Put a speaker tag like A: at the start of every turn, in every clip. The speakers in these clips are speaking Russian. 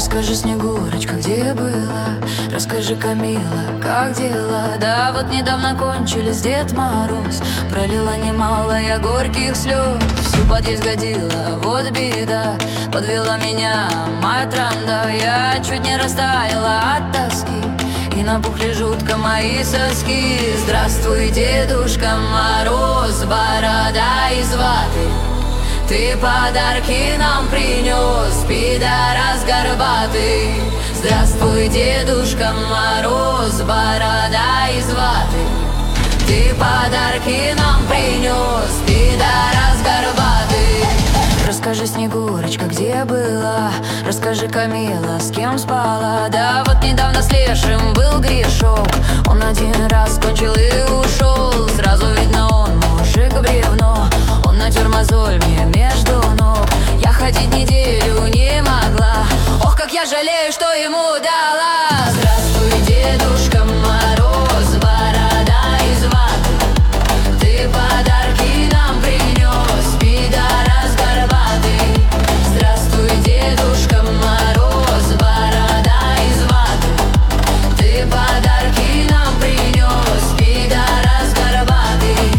A: Расскажи, Снегурочка, где была? Расскажи, Камила, как дела? Да вот недавно кончились Дед Мороз. Пролила немало я горьких слез. Всю подъезд годила, вот беда. Подвела меня моя транда. Я чуть не растаяла от тоски, и набухли жутко мои соски. Здравствуй, Дедушка Мороз, борода из ваты. Ты подарки нам принес, пидорас горбатый. Здравствуй, Дедушка Мороз, борода из ваты. Ты подарки нам принес, пидорас горбатый. Расскажи, Снегурочка, где была? Расскажи, Камила, с кем спала? Да вот недавно с Лешим был грешок. Он один раз кончил и ушел. Сразу видно, он мужик бревно. Он натер мозоль мне между ног. Я ходить неделю не могла. Ох, как я жалею, что ему дала. Здравствуй, Дедушка Мороз, борода из ваты. Ты подарки нам принес, пидорас горбатый. Здравствуй, Дедушка Мороз, борода из ваты. Ты подарки нам принес, пидорас горбатый.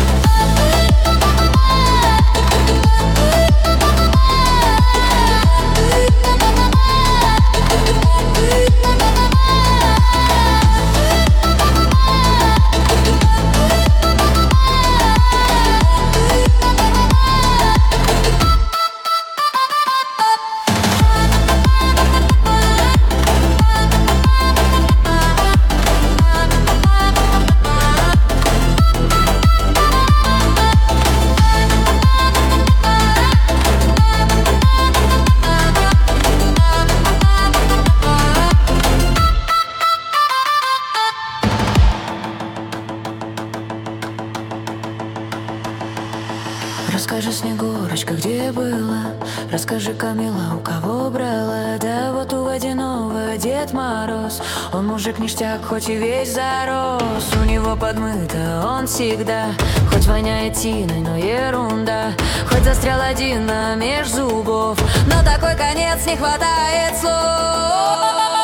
A: Расскажи, Снегурочка, где была? Расскажи, Камила, у кого брала? Да вот у водяного Дед Мороз. Он мужик ништяк, хоть и весь зарос. У него подмыто он всегда. Хоть воняет тиной, но ерунда. Хоть застрял один меж зубов, но такой конец, не хватает слов.